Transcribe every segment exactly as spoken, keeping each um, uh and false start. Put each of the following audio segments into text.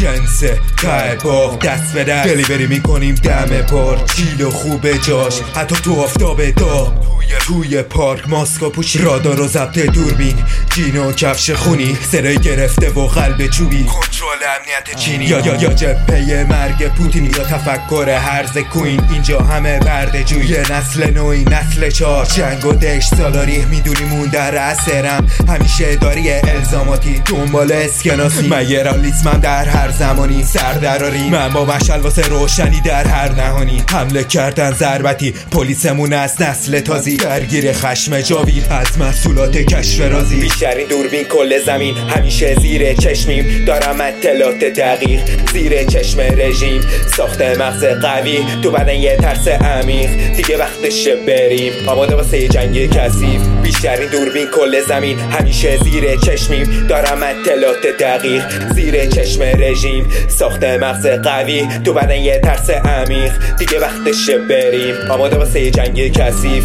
جنس ته باغ دست به دست دلیوری میکنیم دم بار کیلو خوبه جاش حتی تو آفتاب داغ توی پارک ماسکا پوشی رادار و ضبط دوربین جین و کفش خونی سرای گرفته و قلب چوبی کنترل امنیت چینی یا یا یا جبهه مرگ پوتین یا تفکر هرز کوین اینجا همه برده جوی نسل نوی نسل چار جنگ و دشت سالاری میدونی مون در اثرم همیشه داری الزاماتی دنبال اسکناسی مگرالیسمم در هر زمانی سردراری من با مشعل واسه روشنی در هر نهانی حمله کردن ضربتی پلیسمون از نسل تازی درگیر خشم جاوید از محصولات کشف رازی بیشترین دوربین کل زمین همیشه زیر چشمیم دارم اطلاعات دقیق زیر چشم رژیم ساخت مغز قوی تو بدن یه ترس عمیق دیگه وقتشه بریم آماده واسه جنگ کثیف بیشترین دوربین کل زمین همیشه زیر چشمیم دارم اطلاعات دقیق زیر چشم رژیم ساخت مغز قوی تو بدن یه ترس عمیق دیگه وقتشه بریم آماده واسه جنگ کثیف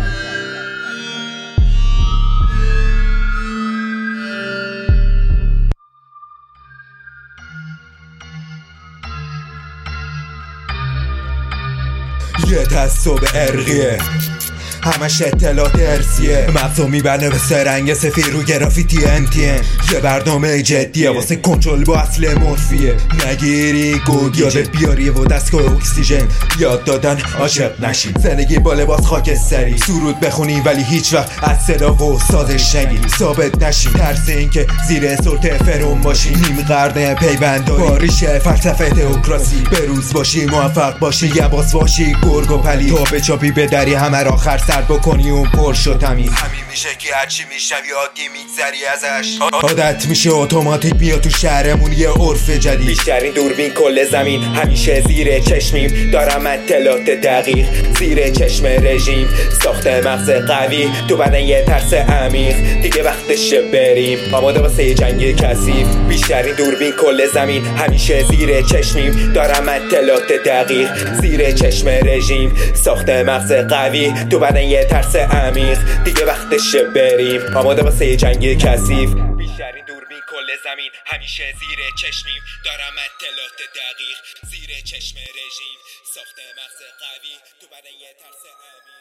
یه تعصب عرقیه همش اطلاعات ارسیه مغزو میبنه به سرنگ سفیر رو گرافیتی انتین یه برنامه جدیه واسه کنترل با اصل مورفیه نگیری گوگ یاد بیاری و دستگاه اکسیژن یاد دادن عاشق نشین زندگی با لباس خاکستری سرود بخونی ولی هیچ وقت از صدا و سازش نگیری ثابت نشین ترس این که زیر سلطه فرون باشی نیم قرن پیونداری با ریشه فلسفه تئوکراسی بروز باشی موفق باشی یه باس باشی گرگ و پلی تو بچاپی به دری همه را آخر سر بکنی اون پرش و تمیز همین میشه که هرچی میشنوی عادی میگذری ازش عادت میشه اتوماتیک بیاد تو شهرمون یه عرف جدید بیشترین دوربین کل زمین همیشه زیر چشمیم دارم اطلاعات دقیق زیر چشم رژیم ساخت مغز قوی تو بدن یه ترس عمیق دیگه وقتشه بریم آماده واسه جنگ کثیف بیشترین دوربین کل زمین همیشه زیر چشمیم دارم اطلاعات دقیق زیر چشم رژیم ساخت مغز قوی تو بدن یه ترس عمیق دیگه وقتشه بریم آماده واسه جنگ کثیف بیشترین دوربین کل زمین همیشه زیر چشمیم دارم اطلاعات دقیق زیر چشم رژیم ساخت مغز قوی تو بدن یه ترس عمیق